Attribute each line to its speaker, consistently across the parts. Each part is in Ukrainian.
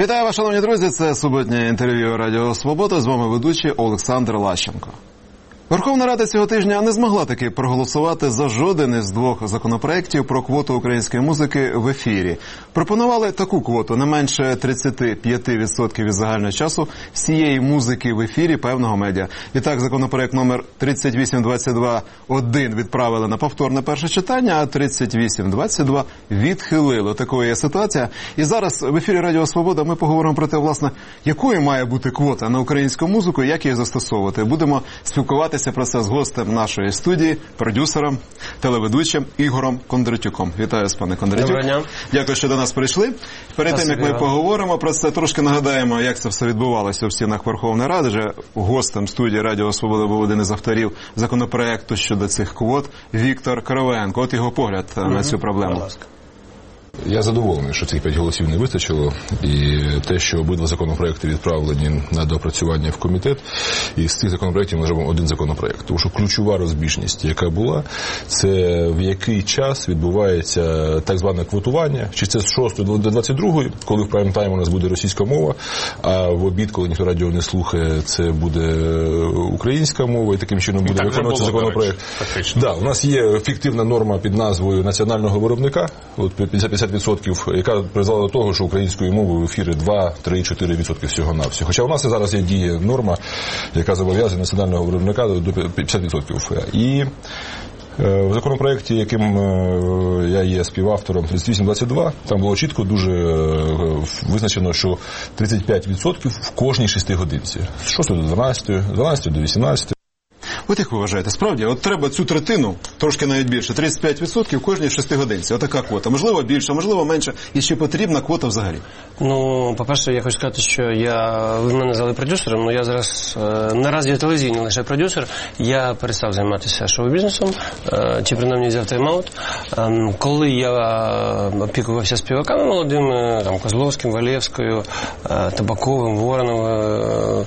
Speaker 1: Вітаю вас, шановні друзі, це суботнє інтерв'ю Радіо Свобода, з вами ведучий Олександр Лащенко. Верховна Рада цього тижня не змогла таки проголосувати за жоден із двох законопроєктів про квоту української музики в ефірі. Пропонували таку квоту, не менше 35% від загального часу всієї музики в ефірі певного медіа. І так, законопроєкт номер 3822-1 відправили на повторне перше читання, а 3822 відхилили. Такою є ситуація. І зараз в ефірі Радіо Свобода ми поговоримо про те, власне, якою має бути квота на українську музику і як її застосовувати. Будемо спілкуватися про це з гостем нашої студії, продюсером, телеведучим Ігорем Кондратюком. Вітаю вас, пане Кондратюк.
Speaker 2: Доброго дня.
Speaker 1: Дякую, що до нас прийшли. Перед тим, як ми поговоримо про це, трошки нагадаємо, як це все відбувалося в стінах Верховної Ради. Вже гостем студії Радіо Свобода був один із авторів законопроекту щодо цих квот Віктор Кривенко. От його погляд на цю проблему.
Speaker 3: Я задоволений, що цих 5 голосів не вистачило, і те, що обидва законопроекти відправлені на доопрацювання в комітет, і з цих законопроектів ми зробимо один законопроект. Тому що ключова розбіжність, яка була, це в який час відбувається так зване квотування, чи це з 6 до 22, коли в прайм-тайм у нас буде російська мова, а в обід, коли ніхто радіо не слухає, це буде українська мова, і таким чином буде виконуватися законопроект. Да, у нас є фіктивна норма під назвою національного виробника, от 50%, яка призвела до того, що українською мовою в ефірі 2-3-4% всього-навсього. Хоча у нас і зараз є діє норма, яка зобов'язує національного виробника до 50%. І в законопроекті, яким я є співавтором, 3822, там було чітко дуже визначено, що 35% в кожній 6 годинці. З 6 до 12, з 12 до 18.
Speaker 1: От як ви вважаєте, справді, от треба цю третину, трошки навіть більше, 35% в кожній 6 годинці. Отака квота. Можливо більше, можливо менше. І ще потрібна квота взагалі?
Speaker 2: Ну, по-перше, я хочу сказати, що ви мене назвали продюсером, але я зараз наразі я телевізійний лише продюсер. Я перестав займатися шоу-бізнесом, чи принаймні взяв тайм-аут. Коли я опікувався співаками молодими, там, Козловським, Валєвською, Табаковим, Вороновим,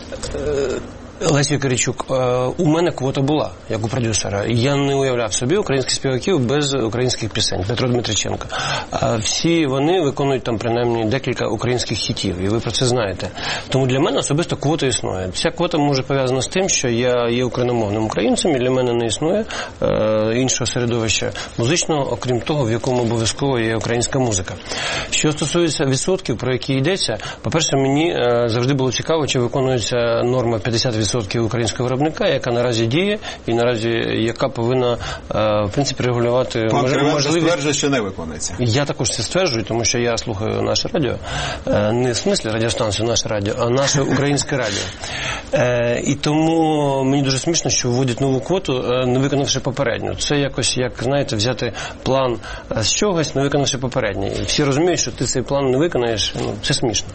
Speaker 2: Лесією Киричук, у мене квота була, як у продюсера. Я не уявляв собі українських співаків без українських пісень. Петро Дмитриченко. Всі вони виконують там принаймні декілька українських хітів, і ви про це знаєте. Тому для мене особисто квота існує. Ця квота може пов'язана з тим, що я є україномовним українцем, і для мене не існує іншого середовища музичного, окрім того, в якому обов'язково є українська музика. Що стосується відсотків, про які йдеться, по-перше, мені завжди було цікаво, чи виконується норма 50% українського виробника, яка наразі діє і наразі яка повинна, в принципі, регулювати
Speaker 1: можливість. Стверджує, що не виконується.
Speaker 2: Я також це стверджую, тому що я слухаю наше радіо, не в смислі радіостанцію наше радіо, а наше українське радіо. І тому мені дуже смішно, що вводять нову квоту, не виконавши попередню. Це якось, як, знаєте, взяти план з чогось, не виконавши попередній. І всі розуміють, що ти цей план не виконаєш, це смішно.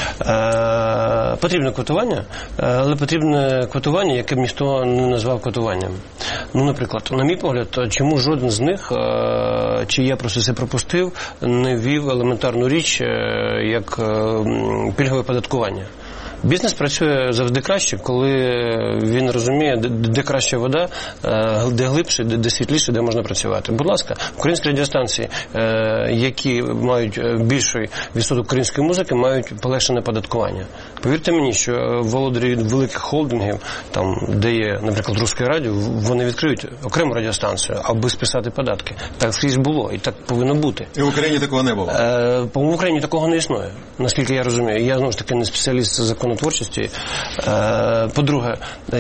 Speaker 2: Потрібне квотування, але потрібне квотування, яке б ніхто не назвав квотуванням. Ну, наприклад, на мій погляд, чому жоден з них, чи я просто це пропустив, не ввів елементарну річ, як пільгове податкування. Бізнес працює завжди краще, коли він розуміє, де краща вода, де глибше, де світліше, де можна працювати. Будь ласка, українські радіостанції, які мають більший відсоток української музики, мають полегшене податкування. Повірте мені, що володарі великих холдингів, там, де є, наприклад, Русське радіо, вони відкриють окрему радіостанцію, аби списати податки. Так скрізь було, і так повинно бути.
Speaker 1: І в Україні такого не було?
Speaker 2: По-моєму, в Україні такого не існує, наскільки я розумію. Я, знову ж таки, не спеціаліст з законотворчості. По-друге,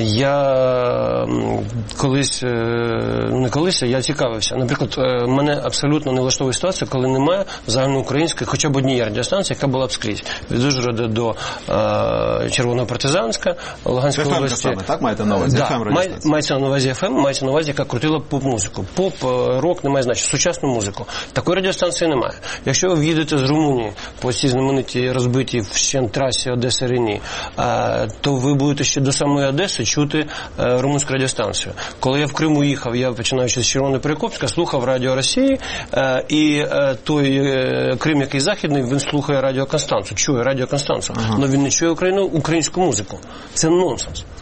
Speaker 2: я я цікавився. Наприклад, мене абсолютно не влаштовує ситуація, коли немає загальноукраїнської, хоча б однієї радіостанції, яка була б скрізь. Від Ужгорода до Червоного Партизанська, Луганської області.
Speaker 1: Саме, так маєте на увазі?
Speaker 2: Да, мається на увазі FM, мається на увазі, яка крутила поп-музику. Поп, рок, немає значення, сучасну музику. Такої радіостанції немає. Якщо ви в'їдете з Румунії по цій знаменитій розбитій вщент трасі Одеса-Рені, то ви будете ще до самої Одеси чути румунську радіостанцію. Коли я в Криму їхав, я починаючи з Червоного Перекопська, слухав Радіо Росії, і той Крим, який західний, він слухає Радіо Констанцу, чує Радіо Констанцу. Але він не чує українську музику. Це нонсенс.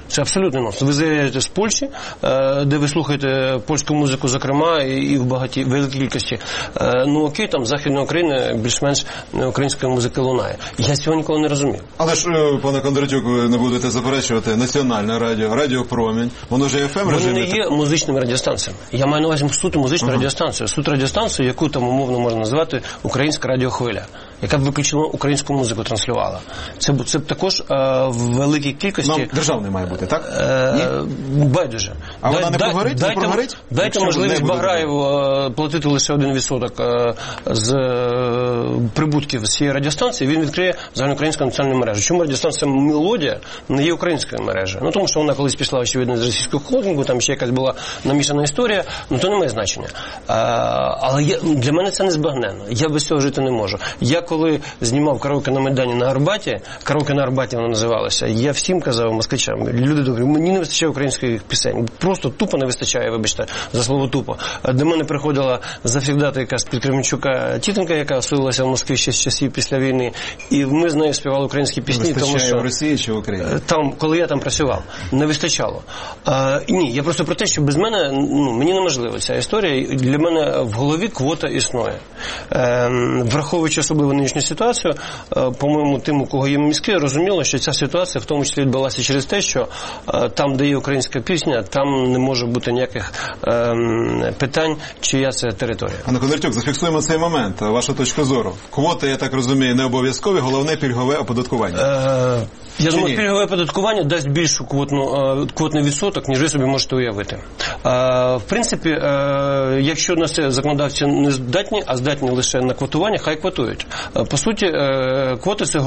Speaker 2: Це абсолютно нонсенс. Ви заїжджаєте з Польщі, де ви слухаєте польську музику, зокрема, і в великій кількості. Ну окей, там з Західної України більш-менш української музики лунає. Я цього ніколи не розумів.
Speaker 1: Але ж, пане Кондратюк, ви не будете заперечувати, національне радіо, Радіо Промінь, воно ж є FM режимі.
Speaker 2: Вони не є музичними радіостанціями. Я маю на увазі суто музичну радіостанцію. Суто радіостанцію, яку там умовно можна назвати Українська радіохвиля, яка б виключно українську музику транслювала. Це також в великій кількості...
Speaker 1: Нам державний має бути, так?
Speaker 2: Байдуже.
Speaker 1: А вона не прогорить? Не прогорить?
Speaker 2: Дайте можливість Баграєву платити лише 1% з прибутків з цієї радіостанції, він відкриє загальноукраїнську національну мережу. Чому радіостанція «Мелодія» не є українською мережею? Ну, тому що вона колись пішла, очевидно, з російського холдингу, там ще якась була намішана історія, ну, то не має значення. Але для мене це незбагненно. Я без цього жити не можу. Я коли знімав караоке на Майдані на Арбаті, караоке на Арбаті воно називалося, я всім казав москвичам, люди добрі, мені не вистачає українських пісень. Просто тупо не вистачає, вибачте, за слово тупо. До мене приходила завсігдати якась під Кременчука тітонька, яка оселилася в Москві ще з часів після війни, і ми з нею співали українські пісні.
Speaker 1: Вистачає
Speaker 2: тому що
Speaker 1: в Росії чи в Україні?
Speaker 2: Там, коли я там працював, не вистачало. Ні, я просто про те, що без мене, мені неможливо ця історія. Для мене в голові квота існує. Враховуючи особливо нинішню ситуацію, по-моєму, тим, у кого є мізки, розуміло, що ця ситуація в тому числі відбулася через те, що там, де є українська пісня, там не може бути ніяких питань, чия це територія.
Speaker 1: Пане Кондратюк, зафіксуємо цей момент. Ваша точка зору. Квоти, я так розумію, не обов'язкові, головне пільгове оподаткування.
Speaker 2: Я думаю, пільгове оподаткування дасть більшу квотний відсоток, ніж ви собі можете уявити. В принципі, якщо на це законодавці не здатні, а здатні лише на квотування, хай квотують. По суті, квоти – це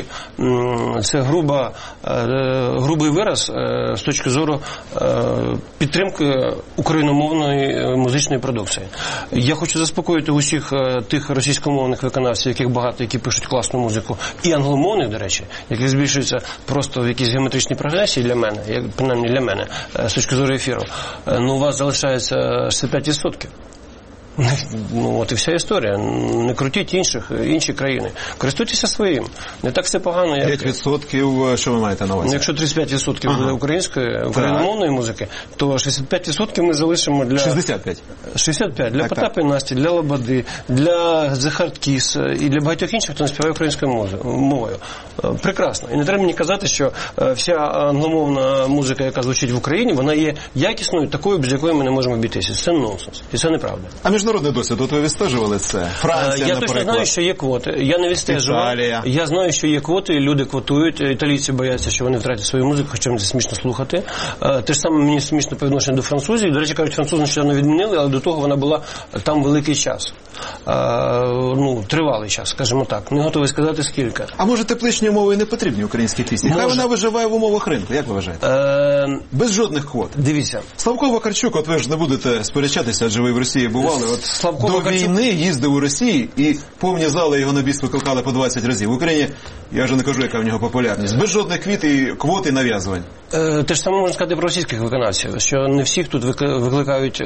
Speaker 2: грубий вираз з точки зору підтримки україномовної музичної продукції. Я хочу заспокоїти усіх тих російськомовних виконавців, яких багато, які пишуть класну музику, і англомовних, до речі, яких збільшується просто в якійсь геометричній прогресії для мене, принаймні для мене, з точки зору ефіру, у вас залишається 65%. Ну, от і вся історія. Не крутіть інші країни. Користуйтеся своїм. Не так все погано, як...
Speaker 1: 5%, що ви маєте на увазі?
Speaker 2: Якщо 35% буде україномовної музики, то 65% ми залишимо для... 65%. Для Потапа і Насті, для Лободи, для The Hard Kiss і для багатьох інших, хто не співає українською мовою. Прекрасно. І не треба мені казати, що вся англомовна музика, яка звучить в Україні, вона є якісною, такою, без якої ми не можемо обійтися. Це нонсенс. І це неправда.
Speaker 1: Міжнародний досвід, от ви відстежували це? Франція,
Speaker 2: я точно знаю, що є квоти. Я не відстежував.
Speaker 1: Італія.
Speaker 2: Я знаю, що є квоти, люди квотують. Італійці бояться, що вони втратять свою музику, хоча мені це смішно слухати. Те ж саме мені смішно по відношенню до французів. До речі, кажуть, французи нещодавно відмінили, але до того вона була там великий час. Тривалий час, скажімо так. Не готовий сказати, скільки.
Speaker 1: А може тепличні умови не потрібні українській пісні? Хай вона виживає в умовах ринку, як ви вважаєте? Без жодних квот.
Speaker 2: Дивіться.
Speaker 1: Славко Вакарчук, от ви ж не будете сперечатися, адже ви в Росії бували. До війни їздив у Росії і повні зали його на біс викликали по 20 разів. В Україні, я вже не кажу, яка в нього популярність. Без жодних квот і нав'язувань.
Speaker 2: Те ж саме можна сказати про російських виконавців, що не всіх тут викликають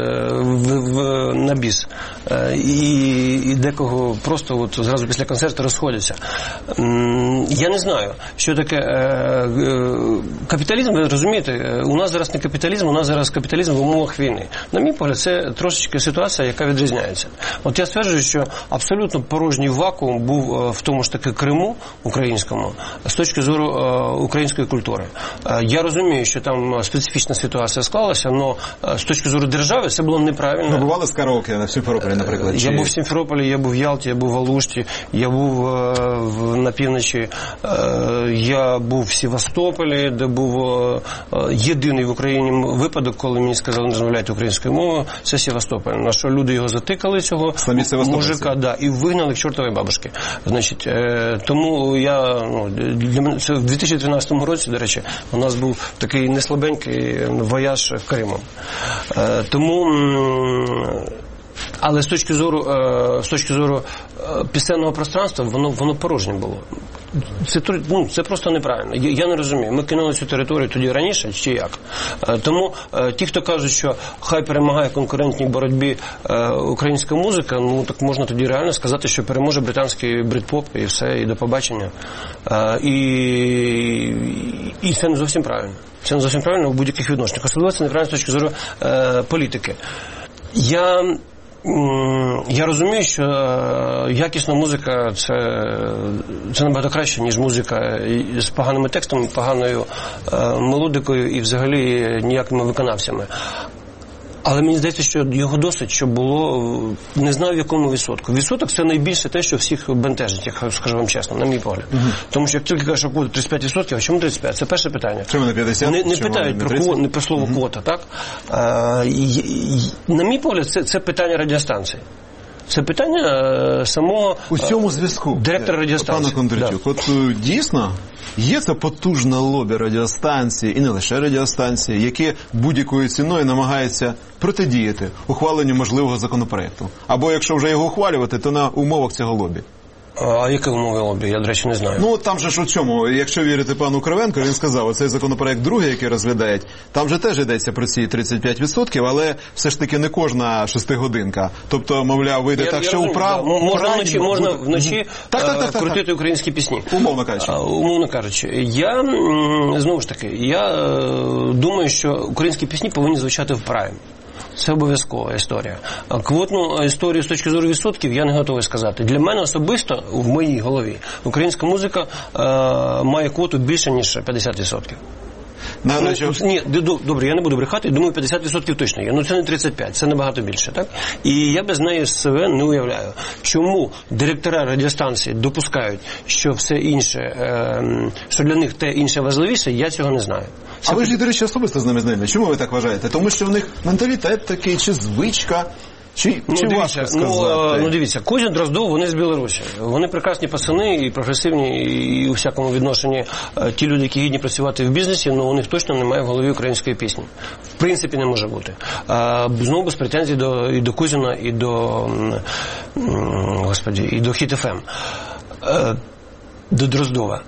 Speaker 2: на біс. І декого просто от зразу після концерту розходяться. Я не знаю, що таке капіталізм, ви розумієте, у нас зараз не капіталізм, у нас зараз капіталізм в умовах війни. На мій погляд, це трошечки ситуація, яка відрізняється. От я стверджую, що абсолютно порожній вакуум був в тому ж таки Криму українському з точки зору української культури. Я розумію, що там специфічна ситуація склалася, але з точки зору держави це було неправильно.
Speaker 1: Ви бували з караоке на Сімферополі, наприклад?
Speaker 2: Я був в Сімферополі, я був в Ялті, я був в Алушті, я був на півночі, я був в Севастополі, де був єдиний в Україні випадок, коли мені сказали, не розмовляйте українською мовою, це Севастополь. На що люди його затикали, цього мужика, і вигнали к чортовій бабушки. Значить, тому для мене, це в 2013 році, до речі, у нас був такий неслабенький вояж Кримом. Тому, але з точки зору пісенного пространства, воно порожнє було. Це просто неправильно. Я не розумію. Ми кинули цю територію тоді раніше, чи як? Тому ті, хто кажуть, що хай перемагає в конкурентній боротьбі українська музика, так можна тоді реально сказати, що переможе британський брит-поп і все, і до побачення. І це не зовсім правильно. Це не зовсім правильно у будь-яких відношеннях. Особливо це неправильно з точки зору політики. Я розумію, що якісна музика це набагато краще, ніж музика з поганими текстами, поганою мелодикою і взагалі ніякими виконавцями. Але мені здається, що його досить, що було, не знаю в якому відсотку. Відсоток – це найбільше те, що всіх бентежить, як скажу вам чесно, на мій погляд. Тому що як тільки кажуть, що буде 35%, а чому 35%? Це перше питання.
Speaker 1: Чому не 50%?
Speaker 2: Не питають про слово квота, так? На мій погляд, це питання радіостанції. Це питання самого
Speaker 1: у цьому зв'язку
Speaker 2: директора радіостанції.
Speaker 1: Пане Кондратюк, от дійсно є це потужне лобі радіостанції, і не лише радіостанції, які будь-якою ціною намагаються протидіяти ухваленню можливого законопроекту. Або якщо вже його ухвалювати, то на умовах цього лобі.
Speaker 2: А які умови лобі? Я, до речі, не знаю.
Speaker 1: Ну, там же ж у чому, якщо вірити пану Кривенку, він сказав, оцей законопроект другий, який розглядають, там же теж йдеться про ці 35%, але все ж таки не кожна шестигодинка. Тобто, мовляв, вийде так, що
Speaker 2: можна вночі крутити українські пісні.
Speaker 1: Умовно кажучи.
Speaker 2: Умовно кажучи. Я, знову ж таки, думаю, що українські пісні повинні звучати в прайм. Це обов'язкова історія. Квотну історію з точки зору відсотків я не готовий сказати. Для мене особисто, в моїй голові, українська музика має квоту більше, ніж 50%. Ні, добре, я не буду брехати, думаю, 50% точно є. Ну, це не 35%, це набагато більше, так? І я без неї себе не уявляю. Чому директора радіостанції допускають, що все інше, що для них те інше важливіше, я цього не знаю.
Speaker 1: А ви ж, до речі, особисто з ними знайомі. Чому ви так вважаєте? Тому що в них менталітет такий, чи звичка, чи важко сказати?
Speaker 2: Дивіться, Кузін, Дроздов, вони з Білорусі. Вони прекрасні пацани і прогресивні, і у всякому відношенні ті люди, які гідні працювати в бізнесі, але у них точно немає в голові української пісні. В принципі, не може бути. Знову без претензій і до Кузіна, і до Хіт ФМ. До Дроздова.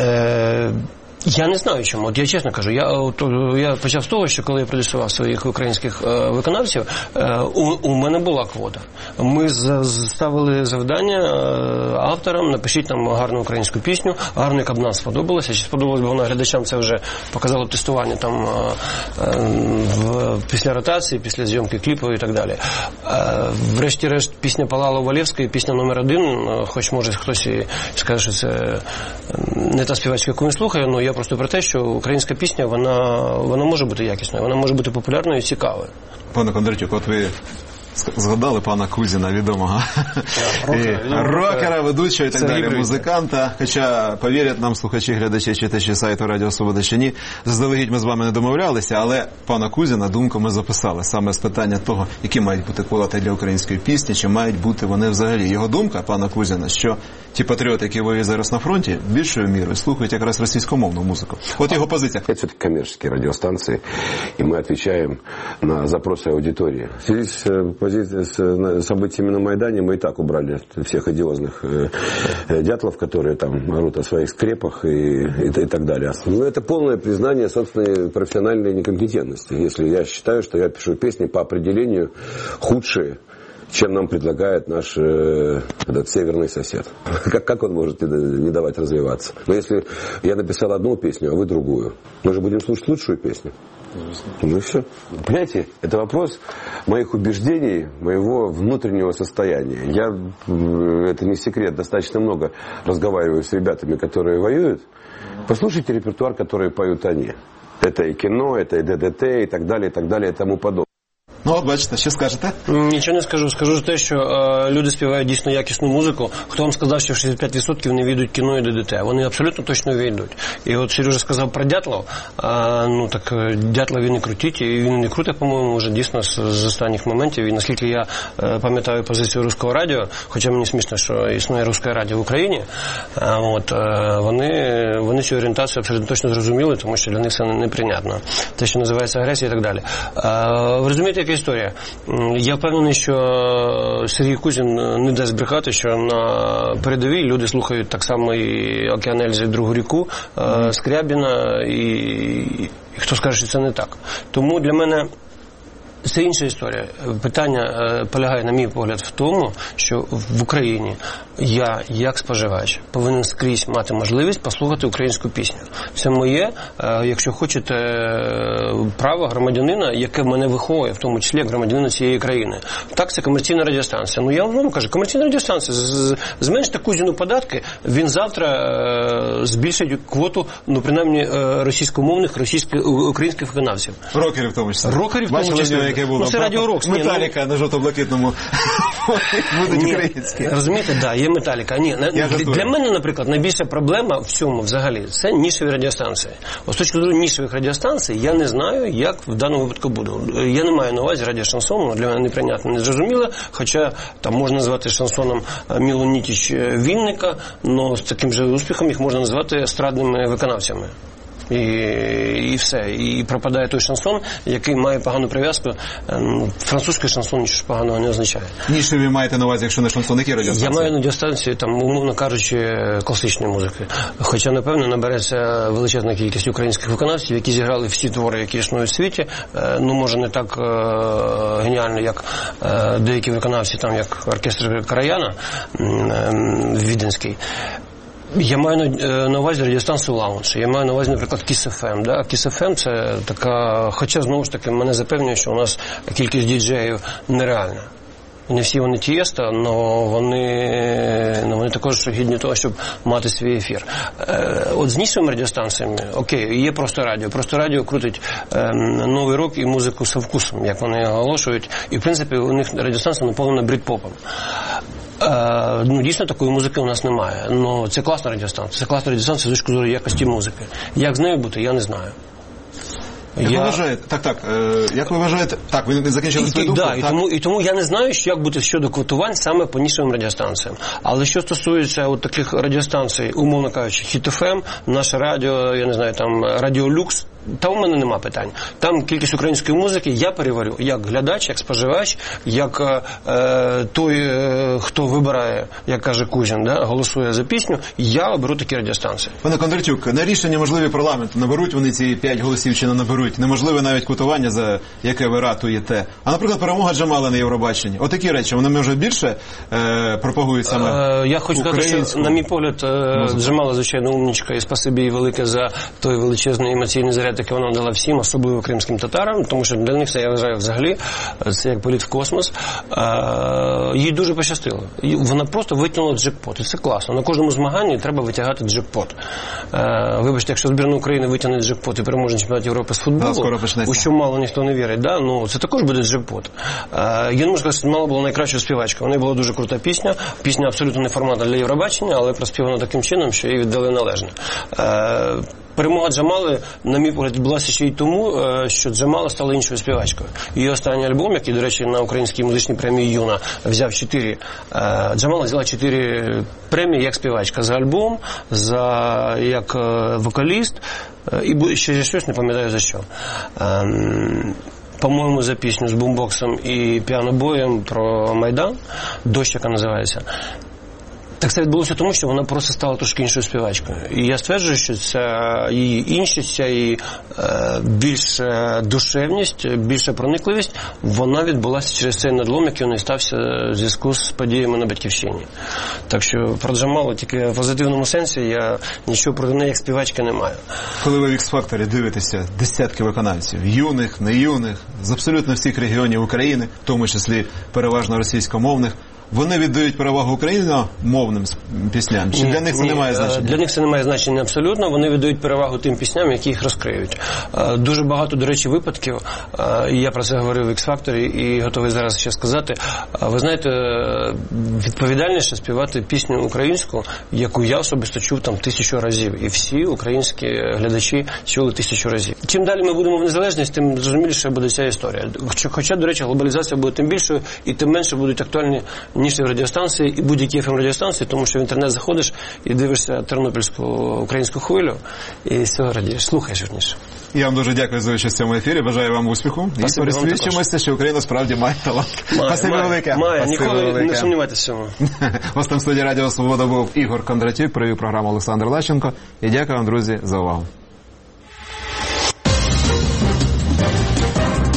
Speaker 2: Я не знаю чому. От я чесно кажу, я почав з того, що коли я продюсував своїх українських виконавців, у мене була квота. Ми ставили завдання авторам, напишіть нам гарну українську пісню, гарну, яка б нам сподобалася. Чи сподобалось б вона глядачам, це вже показало тестування там після ротації, після зйомки кліпу і так далі. Врешті-решт, пісня Палала Валєвської, пісня номер 1, хоч може хтось і скаже, що це не та співачка, яку він слухає, але я просто про те, що українська пісня, вона може бути якісною, вона може бути популярною і цікавою.
Speaker 1: Пане Кондратюк, от ви згадали пана Кузіна, відомого рокера, ведучого і так далі, музиканта. Хоча, повірять нам слухачі, глядачі, читачі сайту Радіо Свобода чи ні, заздалегідь ми з вами не домовлялися, але пана Кузіна думку ми записали саме з питання того, які мають бути квоти для української пісні, чи мають бути вони взагалі. Його думка, пана Кузіна, що ті патріоти, які воюють зараз на фронті, більшою мірою слухають якраз російськомовну музику. Вот его позиция.
Speaker 4: Это все-таки коммерческие радиостанции, и мы отвечаем на запросы аудитории. В связи с событиями на Майдане мы и так убрали всех одиозных дятлов, которые там орут о своих скрепах и так далее. Но это полное признание собственной профессиональной некомпетентности. Если я считаю, что я пишу песни по определению худшие, чем нам предлагает наш этот северный сосед. Как он может не давать развиваться? Но если я написал одну песню, а вы другую, мы же будем слушать лучшую песню. Ну и все. Понимаете, это вопрос моих убеждений, моего внутреннего состояния. Это не секрет, достаточно много разговариваю с ребятами, которые воюют. Послушайте репертуар, который поют они. Это и кино, это и ДДТ, и так далее, и тому подобное.
Speaker 1: Ну, от бачите, що скажете?
Speaker 2: Нічого не скажу. Скажу те, що люди співають дійсно якісну музику. Хто вам сказав, що 65% не війдуть кіно і ДДТ? Вони абсолютно точно війдуть. І от Сережа сказав про Дятлов. Ну так, Дятлов він і крутить, і він не крутить, по-моєму, вже дійсно з останніх моментів. І наскільки я пам'ятаю позицію Руського радіо, хоча мені смішно, що існує Руське радіо в Україні, от, вони цю орієнтацію абсолютно точно зрозуміли, тому що для них це неприйнятно. Те, що називається агресія і так далі. Ви розумієте, яка історія? Я впевнений, що Сергій Кузін не дасть брехати, що на передовій люди слухають так само і Океан Ельзи, Другу ріку, Скрябіна, і хто скаже, що це не так. Тому для мене Це інша історія. Питання полягає, на мій погляд, в тому, що в Україні я, як споживач, повинен скрізь мати можливість послухати українську пісню. Це моє, якщо хочете, право громадянина, яке мене виховує, в тому числі як громадянина цієї країни. Так, це комерційна радіостанція. Ну, я вам кажу, комерційна радіостанція. Зменшите Кузіну податки, він завтра збільшить квоту, ну, принаймні, російськомовних, українських виконавців.
Speaker 1: Рокерів в тому числі.
Speaker 2: Рокерів в тому числі.
Speaker 1: Яке було.
Speaker 2: Ну, це Радіо Рокс.
Speaker 1: Металіка на жовто-блакитному будуть українські.
Speaker 2: Розумієте, да, є Металіка. Ні, для мене, наприклад, найбільша проблема в цьому взагалі це нішеві радіостанції. Ось з точки зору нішевих радіостанцій я не знаю, як в даному випадку буде. Я не маю на увазі радіошансону, для мене неприйнятно, незрозуміло, хоча там можна назвати шансоном Мілу Нітіч Вінника, але з таким же успіхом їх можна назвати естрадними виконавцями. І все. І пропадає той шансон, який має погану прив'язку. Французький шансон нічого поганого не означає.
Speaker 1: Нішеві маєте на увазі, якщо не шансон, які радіостанції?
Speaker 2: Я маю радіостанції, там, умовно кажучи, класичної музики. Хоча, напевно, набереться величезна кількість українських виконавців, які зіграли всі твори, які існують в світі. Ну, може, не так геніально, як деякі виконавці, там, як оркестр Караяна віденський. Я маю на увазі радіостанцію Лаунж. Я маю на увазі, наприклад, Kiss FM. Да? Kiss FM – це така... Хоча, знову ж таки, мене запевнює, що у нас кількість діджеїв нереальна. Не всі вони тієста, але вони також гідні того, щоб мати свій ефір. От з нішевими радіостанціями, окей, є Просто Радіо. Просто Радіо крутить новий рок і музику з вкусом, як вони оголошують. І, в принципі, у них радіостанція наповнена брит-попом. Ну, дійсно, такої музики у нас немає. Но це класна радіостанція. Це класна радіостанція з точки зору якості музики. Як з нею бути, я не знаю.
Speaker 1: Як ви вважаєте? Як ви вважаєте? Так, ви закінчили свою думку?
Speaker 2: Да, і тому я не знаю, як бути щодо квотувань саме по нішевим радіостанціям. Але що стосується от таких радіостанцій, умовно кажучи, Hit FM, Наше Радіо, я не знаю, там Радіо Люкс, та у мене нема питань. Там кількість української музики я переварю як глядач, як споживач, як той, хто вибирає, як каже Кузін, да, голосує за пісню, я оберу такі радіостанції.
Speaker 1: Пане Кондратюк, на рішення можливі парламенту, наберуть вони ці 5 голосів чи не наберуть, неможливе навіть квотування, за яке ви ратуєте. А, наприклад, перемога Джамала на Євробаченні. Отакі речі, вони, може, більше пропагують саме українську?
Speaker 2: Я хочу сказати, що, на мій погляд, Джамала, звичайно, умнічка, і спасибі їй велике за той величезний емоційний заряд, який вона дала всім, особливо кримським татарам, тому що для них це, я вважаю, взагалі, це як політ в космос. Їй дуже пощастило. Вона просто витягнула джекпот, і це класно. На кожному змаганні треба витягати джекпот. Вибачте, якщо збірна України витягне джекпот і переможе на чемпіонаті Європи з футболу, у що мало ніхто не вірить, да? Ну, це також буде джекпот. Я не можу сказати, що Мала була найкращою співачкою. У неї була дуже крута пісня. Пісня абсолютно не форматна для Євробачення, але проспівана таким чином, що їй віддали належне. Перемога Джамали, на мій погляд, відбулася ще й тому, що Джамала стала іншою співачкою. Її останній альбом, який, до речі, на Українській музичній премії «Юна» взяв 4. Джамала взяла 4 премії як співачка. За альбом, як вокаліст, і ще щось, не пам'ятаю за що. По-моєму, за пісню з бумбоксом і піанобоєм про Майдан, «Дощ», яка називається. Так це відбулося тому, що вона просто стала трошки іншою співачкою. І я стверджую, що ця її іншість, ця її більша душевність, більша проникливість, вона відбулася через цей надлом, який у неї стався в зв'язку з подіями на Батьківщині. Так що про Джамалу тільки в позитивному сенсі, я нічого проти неї як співачки не маю.
Speaker 1: Коли ви в X-Factor дивитеся десятки виконавців, юних, не юних, з абсолютно всіх регіонів України, в тому числі переважно російськомовних, вони віддають перевагу україномовним пісням? Чи для них це не має значення?
Speaker 2: Для них це не має значення абсолютно. Вони віддають перевагу тим пісням, які їх розкриють. Дуже багато, до речі, випадків, і я про це говорив в X-Factor, і готовий зараз ще сказати. Ви знаєте, відповідальніше співати пісню українську, яку я особисто чув там 1000 разів. І всі українські глядачі чули 1000 разів. Чим далі ми будемо в незалежність, тим зрозуміліше буде ця історія. Хоча, до речі, глобалізація буде тим більшою, і тим менше будуть актуальні нішеві радіостанції і будь-які FM-радіостанції, тому що в інтернет заходиш і дивишся тернопільську українську хвилю і з цього радієш, слухаєш верніше.
Speaker 1: Я вам дуже дякую за участь в цьому ефірі, бажаю вам успіху. І пересвідчимося, що Україна справді має талант. Спасибі велике.
Speaker 2: Має, ніколи не сумнівайтеся в цьому.
Speaker 1: Гостем студії Радіо Свобода був Ігор Кондратюк, провів програму Олександр Лащенко. І дякую вам, друзі, за увагу.